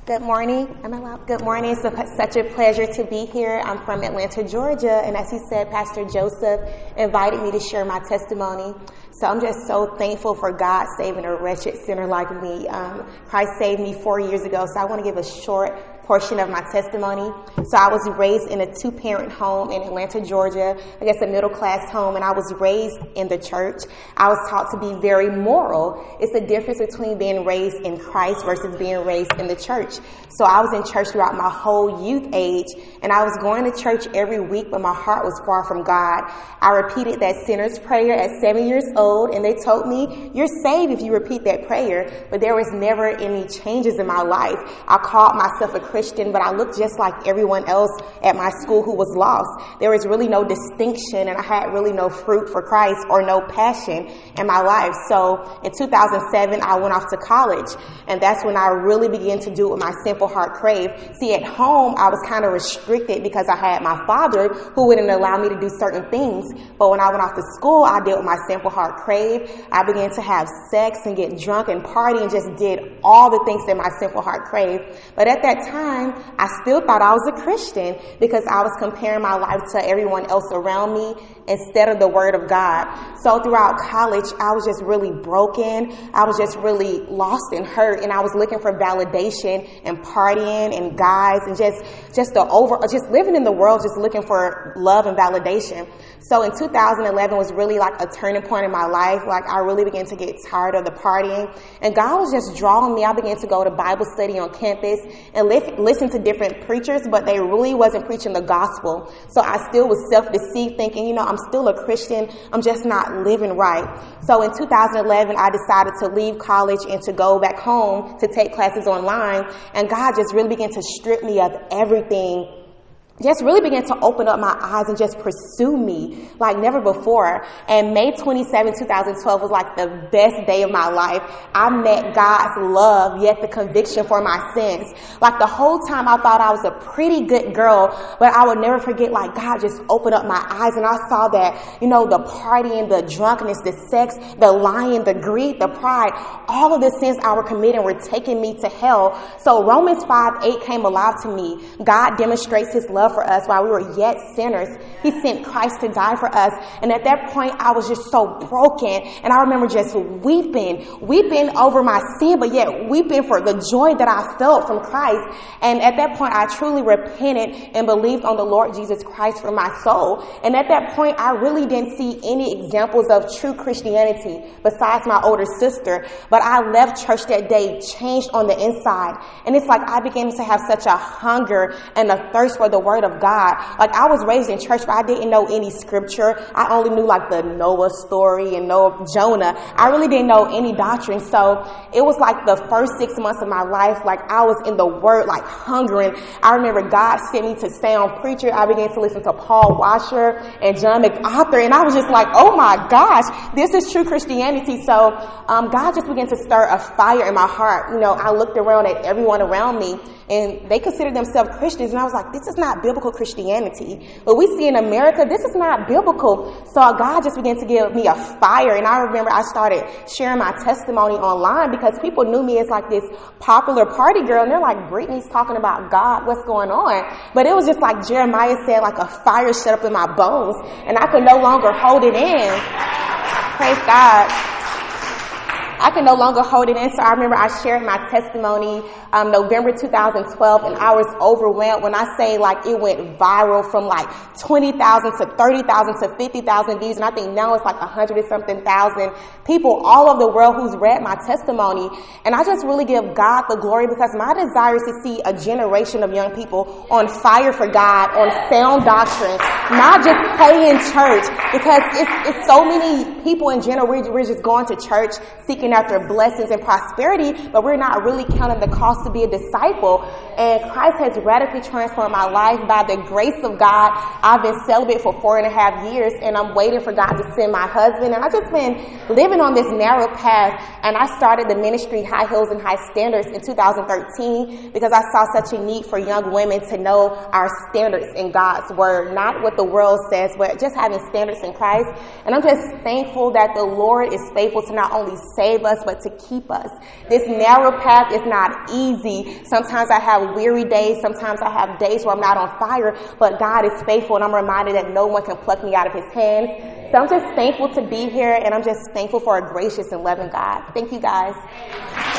Good morning. Am I loud? Good morning. It's such a pleasure to be here. I'm from Atlanta, Georgia, and as he said, Pastor Joseph invited me to share my testimony. So I'm just so thankful for God saving a wretched sinner like me. Christ saved me 4 years ago, so I want to give a short portion of my testimony. So I was raised in a 2-parent home in Atlanta, Georgia. I guess a middle-class home, and I was raised in the church. I was taught to be very moral. It's the difference between being raised in Christ versus being raised in the church. So I was in church throughout my whole youth age, and I was going to church every week, but my heart was far from God. I repeated that sinner's prayer at 7 years old, and they told me, you're saved if you repeat that prayer, but there was never any changes in my life. I called myself a Christian, but I looked just like everyone else at my school who was lost. There was really no distinction, and I had really no fruit for Christ or no passion in my life. So in 2007, I went off to college, and that's when I really began to do what my sinful heart craved. See, at home, I was kind of restricted because I had my father who wouldn't allow me to do certain things. But when I went off to school, I did what my sinful heart craved. I began to have sex and get drunk and party and just did all the things that my sinful heart craved. But at that time, I still thought I was a Christian because I was comparing my life to everyone else around me instead of the Word of God. So throughout college, I was just really broken. I was just really lost and hurt, and I was looking for validation and partying and guys and just living in the world, just looking for love and validation. So in 2011 was really like a turning point in my life. Like I really began to get tired of the partying, and God was just drawing me. I began to go to Bible study on campus and listen to different preachers, but they really wasn't preaching the gospel. So I still was self-deceived, thinking, I'm still a Christian. I'm just not living right. So in 2011, I decided to leave college and to go back home to take classes online. And God just really began to strip me of everything. Just really began to open up my eyes and just pursue me like never before. And May 27, 2012 was like the best day of my life. I met God's love, yet the conviction for my sins. Like the whole time I thought I was a pretty good girl, but I would never forget, like God just opened up my eyes and I saw that, the partying, the drunkenness, the sex, the lying, the greed, the pride, all of the sins I were committing were taking me to hell. So Romans 5:8 came alive to me. God demonstrates his love for us while we were yet sinners. He sent Christ to die for us. And at that point, I was just so broken. And I remember just weeping over my sin, but yet weeping for the joy that I felt from Christ. And at that point, I truly repented and believed on the Lord Jesus Christ for my soul. And at that point, I really didn't see any examples of true Christianity besides my older sister. But I left church that day changed on the inside. And it's like I began to have such a hunger and a thirst for the Word of God. Like I was raised in church, but I didn't know any scripture. I only knew like the Noah story and Jonah. I really didn't know any doctrine. So it was like the first 6 months of my life, like I was in the Word, like hungering. I remember God sent me to sound preacher. I began to listen to Paul Washer and John MacArthur, and I was just like, oh my gosh, this is true Christianity. So God just began to stir a fire in my heart. I looked around at everyone around me, and they considered themselves Christians, and I was like, this is not biblical Christianity. What we see in America, this is not biblical. So God just began to give me a fire, and I remember I started sharing my testimony online because people knew me as like this popular party girl, and they're like, Brittany's talking about God, what's going on? But it was just like Jeremiah said, like a fire shut up in my bones, and I could no longer hold it in. Praise God. I could no longer hold it in. So I remember I shared my testimony November 2012, and I was overwhelmed. When I say like it went viral from like 20,000 to 30,000 to 50,000 views, and I think now it's like 100 and something thousand people all over the world who's read my testimony. And I just really give God the glory because my desire is to see a generation of young people on fire for God, on sound doctrine, not just playing church, because it's so many people in general, we're just going to church seeking after blessings and prosperity, but we're not really counting the cost to be a disciple. And Christ has radically transformed my life by the grace of God. I've been celibate for 4.5 years, and I'm waiting for God to send my husband. And I've just been living on this narrow path. And I started the ministry High Heels and High Standards in 2013 because I saw such a need for young women to know our standards in God's word, not what the world says, but just having standards in Christ. And I'm just thankful that the Lord is faithful to not only save save us, but to keep us. This narrow path is not easy. Sometimes I have weary days. Sometimes I have days where I'm not on fire, but God is faithful, and I'm reminded that no one can pluck me out of his hands. So I'm just thankful to be here, and I'm just thankful for a gracious and loving God. Thank you, guys.